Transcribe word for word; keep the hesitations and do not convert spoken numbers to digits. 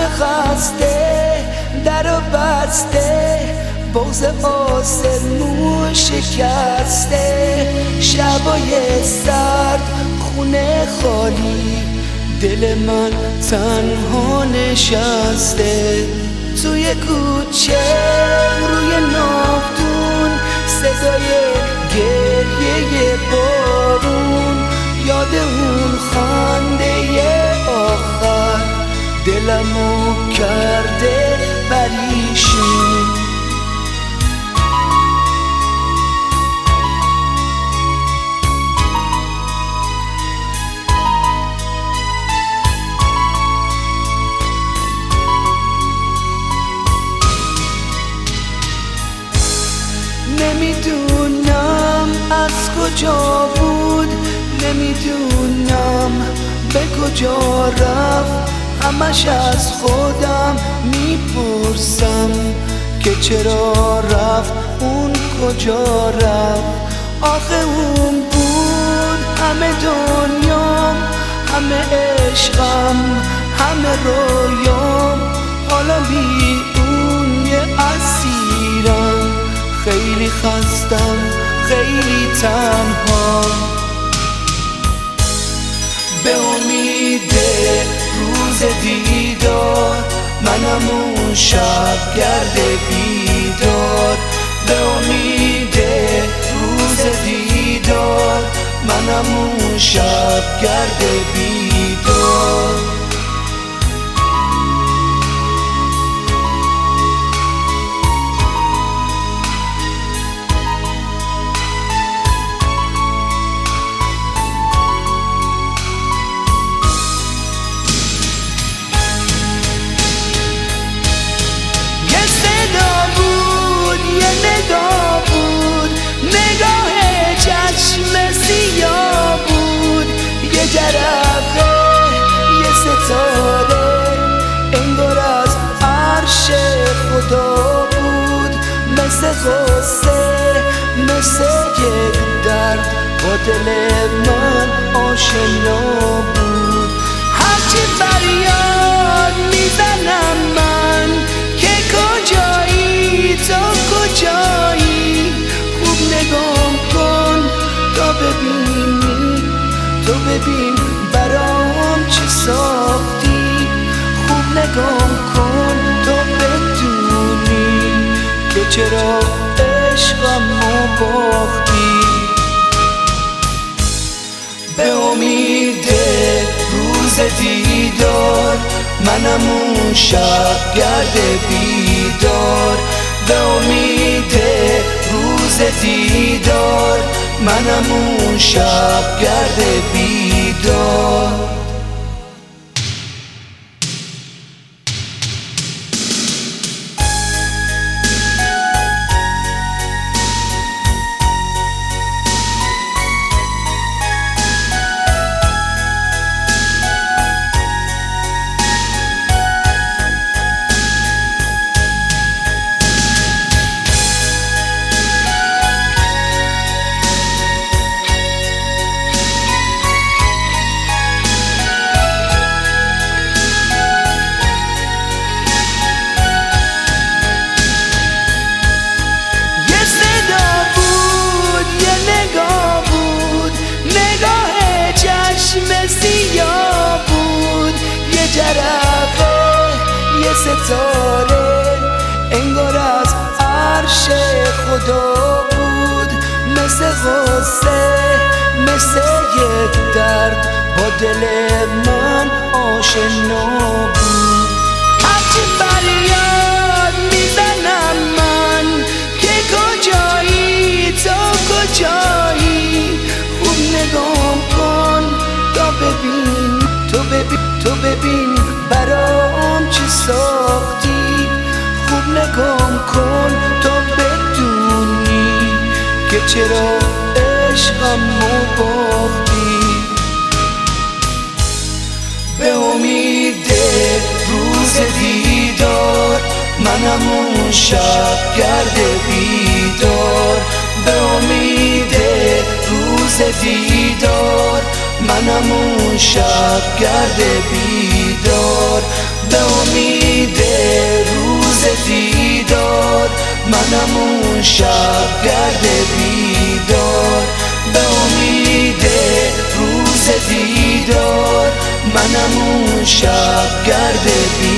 خسته در و بسته، بغض آسمون شکسته، شبای سرد خونه خالی، دل من تنها نشسته. توی کوچه روی ناودون صدای گریه بارون، یاد اون خنده آخر دلمو کرده پریشون. نمیدونم از کجا بود، نمیدونم به کجا رفت، همش از خودم میپرسم که چرا رفت، اون کجا رفت. آخه اون بود همه دنیام، همه عشقم، همه رویام، حالا بی اون یه اسیرم، خیلی خستم، خیلی تنها. به امید روز دیدار منم اون شب گرد بیدار، به امید روز دیدار منم اون شب گرد بیدار. جرقه یه ستاره انگار از عرش خدا بود، مثل غصه مثل یک درد با دل من آشنا بود. هرچی فریاد میزنم من که کجایی تو کجایی، خوب نگاه کن تا ببینی، تو ببین برام چه ساختی، خوب نگاه کن تو بدونی که چرا عشقمو باختی. به امید روز دیدار منم اون شب گرد بیدار، به امید روز دیدار منم اون شب گرد بیدار. سیاه بود یه جرقه یه ستاره انگار از عرش خدا بود، مثل غصه مثل یک درد با دل من آشنا بود. هرچی فریاد میزنم من که کجایی تو کجایی، خوب نگاه کن تا ببین، تو ببین تو ببین برام چی ساختی، خوب نگاه کن تا بدونی که چرا عشقمو باختی. به امید روز دیدار منم اون شب گرد بیدار، به امید روز دیدار منم اون شب گرد بیدار، به امید روز دیدار، منم اون شب گرد بیدار، به امید روز دیدار، منم اون شب گرد بیدار.